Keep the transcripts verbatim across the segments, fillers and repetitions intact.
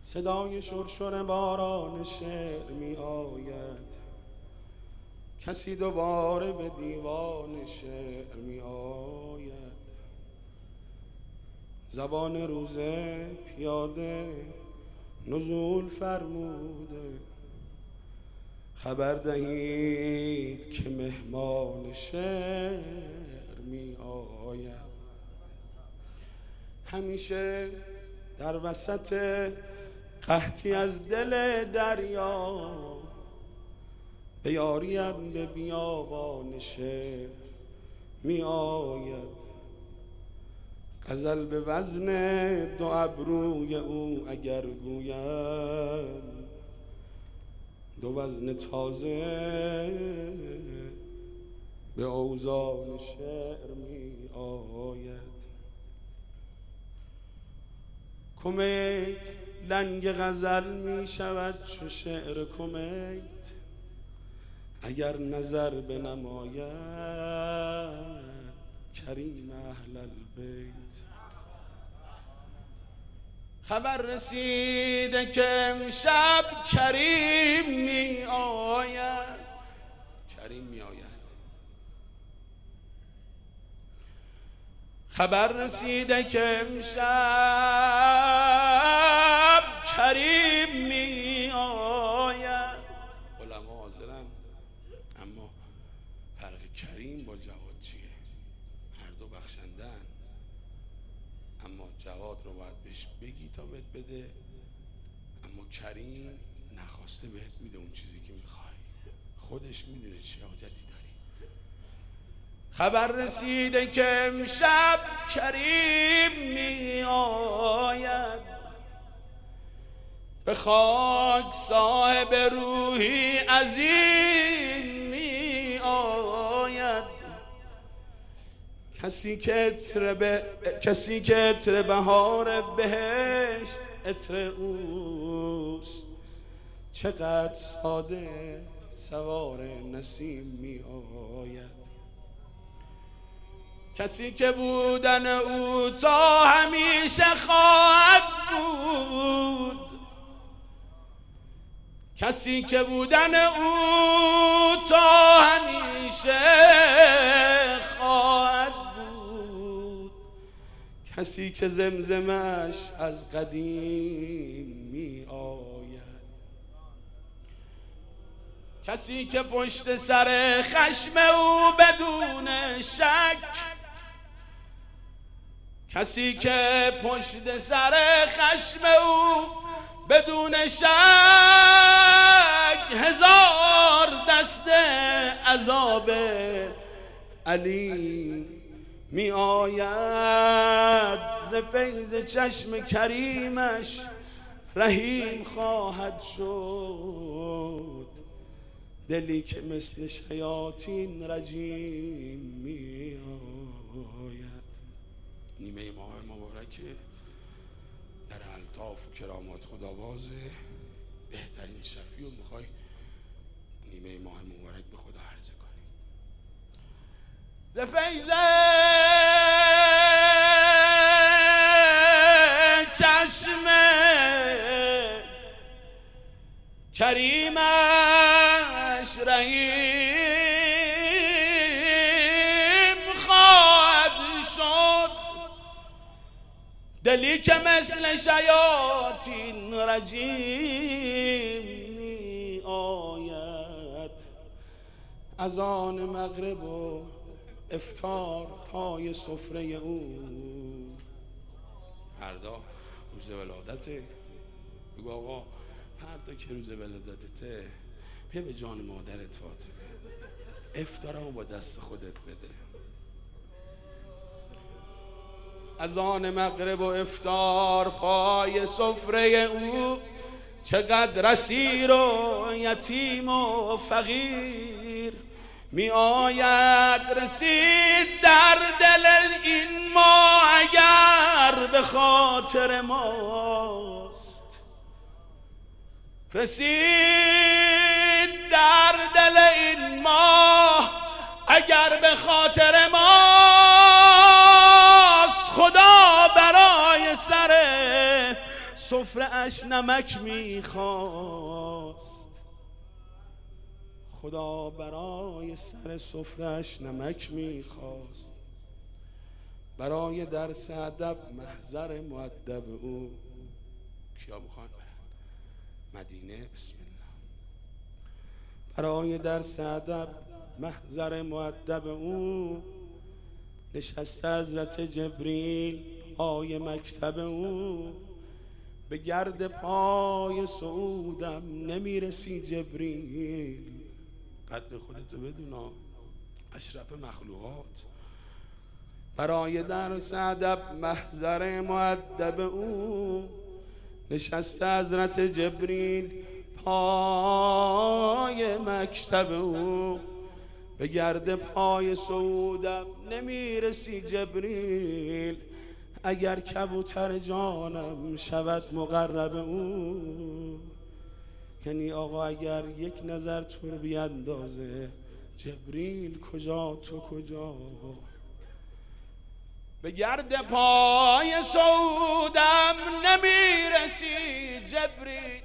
صدای شرشر باران شعر می آید، کسی دوباره به دیوان شعر می آید. زبان روزه پیاده نزول فرموده، خبر دهید که مهمان شعر می آید. همیشه در وسط قحطی از دل دریا، به یاریم به بیابان شعر می آید. غزل به وزن دو ابروی او اگر گویم، دو وزن تازه به اوزان شعر می آید. کمیت لنگ غزل می شود چو شعر کمیت، اگر نظر بنماید کریم اهل البیت. خبر رسیده که امشب کریم می آید، کریم می آید. خبر رسیده که امشب کریم می آید. علما حاضرن، اما فرق کریم با جواد چیه؟ هر دو بخشندن، اما جواد رو باید بهش بگی تا بهت بده، اما کریم نخواسته بهت میده اون چیزی که میخوای، خودش میدونه چه حاجتی داری. خبر رسیده که امشب کریم می آید، به خاک صاحب روحی عظیم می آید. کسی که عطر به کسی که عطر بهار بهشت عطر اوست، چقدر ساده سوار نسیم می آید. کسی که بودن او تا همیشه خواهد بود، کسی که بودن او تا همیشه خواهد بود، کسی که زمزمش از قدیم می آید. کسی که پشت سر خشم او بدون شک، کسی که پشت سر خشم او بدون شک هزار دسته عذاب علیم می آید. ز فیض چشم کریمش رحیم خواهد شد، دلی که مثل شیاطین رجیم می آید. نیمه ماه مبارکه، در الطاف و کرامات خدابازه، بهترین شفیع و میخوای نیمه ماه مبارک به خدا عرضه کنی. ز فیض چشم کریمش رحیم خواهد شد، دلی که مثل شیاطین رجیم می آید. از آن مغرب و افطار پای سفره او، فردا روز ولادته، بگو آقا فردا که روز ولادتته بیا به جان مادرت فاطمه افطارمو با دست خودت بده. از آن مغرب و افطار پای سفره او، چقدر اسیر و یتیم و فقیر می آید. رسید در دل این ما اگر به خاطر ماست، رسید در دل این ما اگر به خاطر ماست. خدا برای سر سفره اش نمک میخواست، خدا برای سر سفره اش نمک میخواست. برای درس ادب محضر مؤدب او، کیا میخوان برن مدینه؟ بسم الله. برای درس ادب محضر مؤدب او، نشسته حضرت جبریل پای مکتب او. به گرد پای سعودم نمیرسی جبریل، قدر خودتو بدونا اشرف مخلوقات. برای درس ادب محضر مؤدب او، نشسته حضرت جبریل پای مکتب او. به گرد پای سعودم نمیرسی جبریل، اگر کبوتر جانم شود مقرب او. یعنی آقا اگر یک نظر تو رو بیندازه جبریل کجا تو کجا. به گرد پای سعودم نمیرسی جبریل،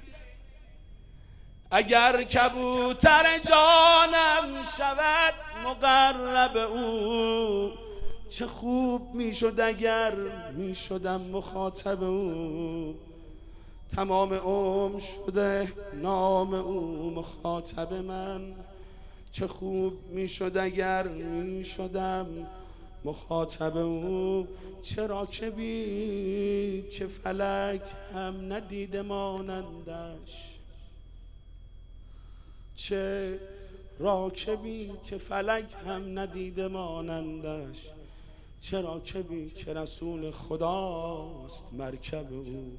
اگر کبوتر جانم شود مقرب او. چه خوب میشد اگر میشدم مخاطب او، تمام عمر شده نام او مخاطب من. چه خوب میشد اگر میشدم مخاطب او. چه راکبی که فلک هم ندیده مانندش، چه راکبی که فلک هم ندیده مانندش. چه راکبی که رسول خداست مرکب او.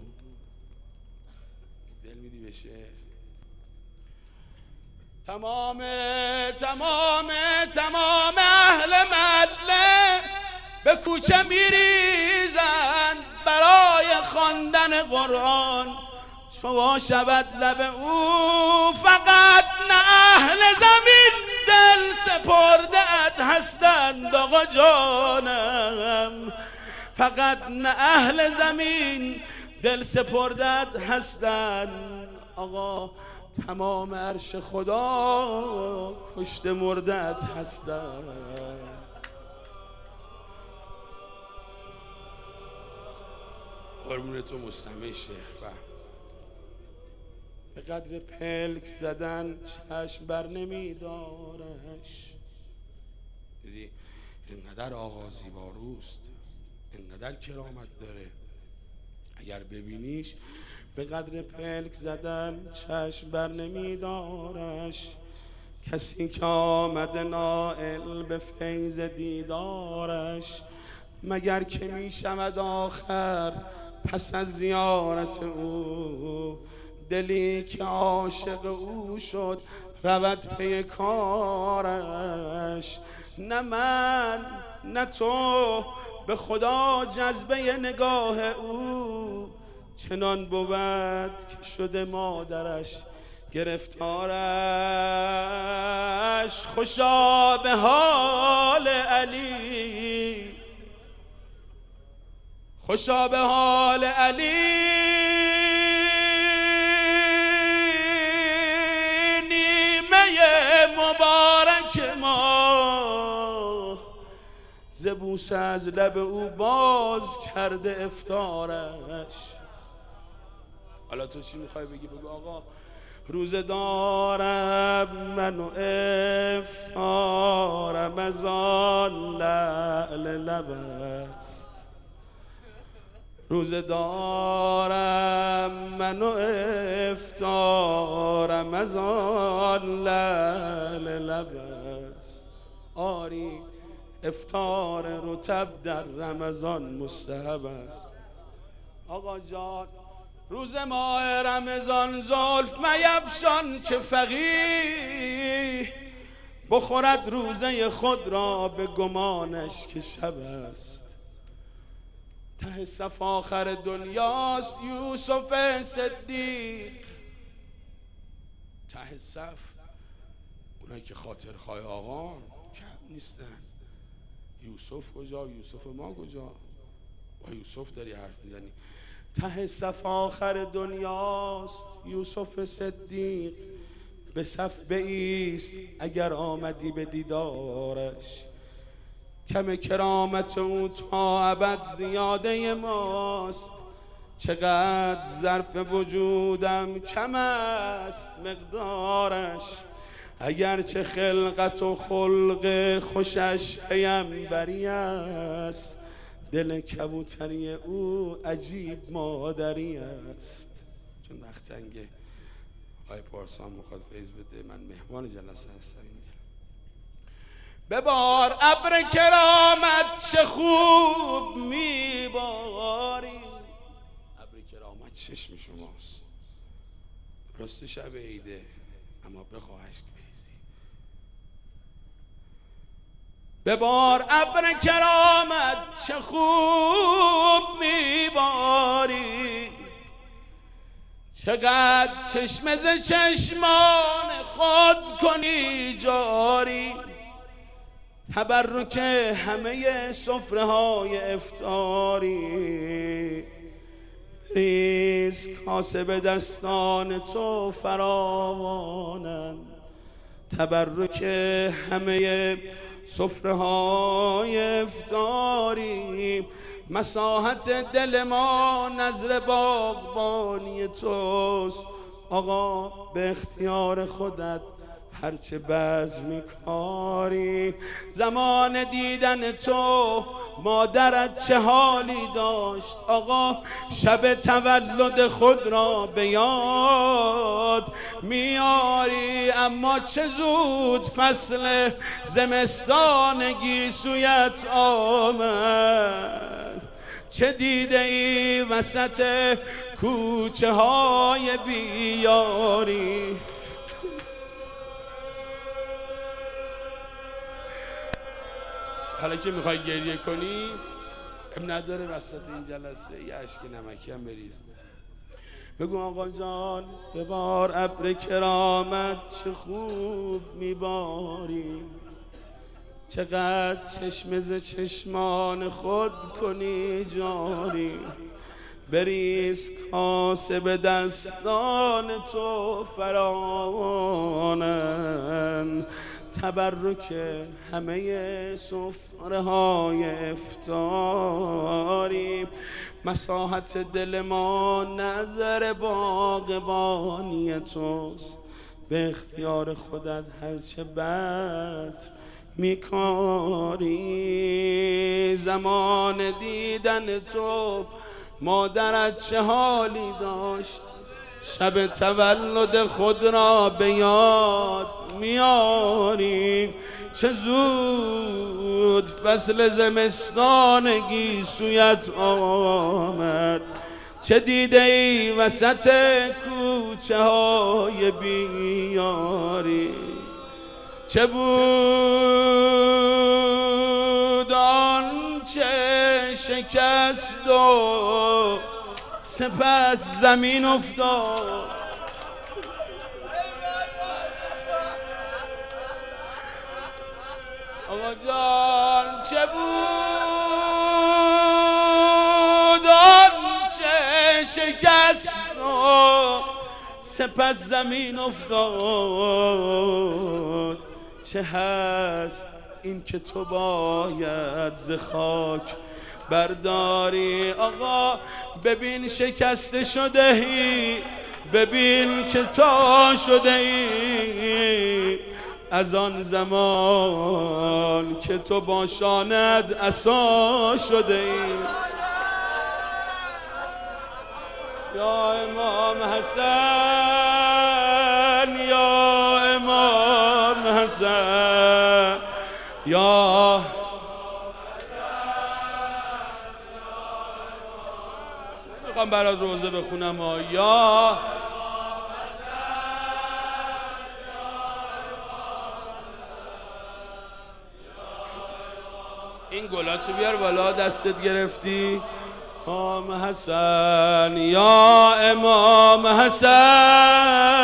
دل میدی بشه تمام تمام تمام اهل محله به کوچه میریزن برای خواندن قرآن. چو شود لب او فقط نه اهل زمین دل سپرده ات هستند آقا جانم. فقط نه اهل زمین دل سپرده ات هستند آقا. تمام عرش خدا کشته مرده ات هستند. قربون تو مستمع شیخ. به قدر پلک زدن چشم بر نمیدارش. دیدی اینقدر آقا زیباروست، اینقدر کرامت داره، اگر ببینیش به قدر پلک زدن چشم بر نمیدارش. کسی که آمده نائل به فیض دیدارش، مگر که می شود آخر پس از زیارت او. دلی که عاشق او شد رود پی کارش. نه من نه تو به خدا جذبه نگاه او. چنان بود که شده مادرش گرفتارش. خوشا به حال علی، خوشا به حال علی. مبارک ما ز بوسه از لب او باز کرده افطارش. حالا تو چی میخوای بگی؟ بگو آقا روزه دارم من و افطارم از آن لعل لب است. روزه دارم من و افطارم از آن لعل لب است. آری افطار رطب در رمضان مستحب است. آقا جان روز ماه رمضان زلف میفشان که فقیه بخورد روزه خود را به گمانش که شب است. ته صف آخر دنیاست یوسف صدیق. ته صف اونایی که خاطر خواه آقا کم نیستن. یوسف کجا؟ یوسف ما کجا؟ با یوسف داری حرف میزنی؟ ته صف آخر دنیاست یوسف صدیق، به صف بایست اگر آمدی به دیدارش. کم کرامت او تا ابد زیاده ماست، چقدر ظرف وجودم کم است مقدارش. اگرچه خلقت و خلق خوشش پیمبری است، دل کبوتری او عجیب مادری است. چون وقت تنگه آقای پارسان میخواد فیض بده، من مهمان جلسه هستم. ببار ابر کرامت چه خوب میباری. ابر کرامت چشم شماست، درست شب عیده اما بخواه اشک بریزی. ببار ابر کرامت چه خوب میباری، چقدر چشم ز چشمان خود کنی جاری. تبرک همه سفره های افطاری، بریز کاسه به دستان تو فراوانند. تبرک همه سفره های افطاری، مساحت دل ما نظر باغبانی توست. آقا به اختیار خودت هرچه بزم کاری. زمان دیدن تو مادرت چه حالی داشت. آقا شب تولد خود را به یاد میاری، اما چه زود فصل زمستان گیسویت آمد. چه دیده ای وسط کوچه های بیاری. حالا که میخوای گریه کنی ام نداره، وسط این جلسه یه اشک نمکی هم بریز. بگو آقا جان ببار ابر کرامت چه خوب میباری، چقدر چشم ز چشمان خود کنی جاری. بریز کاسه به دستان تو فراوانند. تبرک همه سفره های افطاری، مساحت دل ما نظر باغبانی توست. به اختیار خودت هرچه بذر میکاری. زمان دیدن تو مادرت چه حالی داشت. شب تولد خود را به یاد میاری. چه زود فصل زمستان گیسویت آمد. چه دیده ای وسط کوچه های بیاری. چه بود آنچه شکست و سپس زمین افتاد. آقا جان چه بود آنچه شکست و سپس زمین افتاد. چه هست این که تو باید ز خاک برداری. آقا ببین شکسته شده ای، ببین که تا شده ای. از آن زمان که تو با شانت عصا شده ای. یا امام حسن، یا امام حسن، یا میخوام برات روزه بخونم ها. یا این گلاتو بیار بالا، دستت گرفتی. امام حسن، یا امام حسن،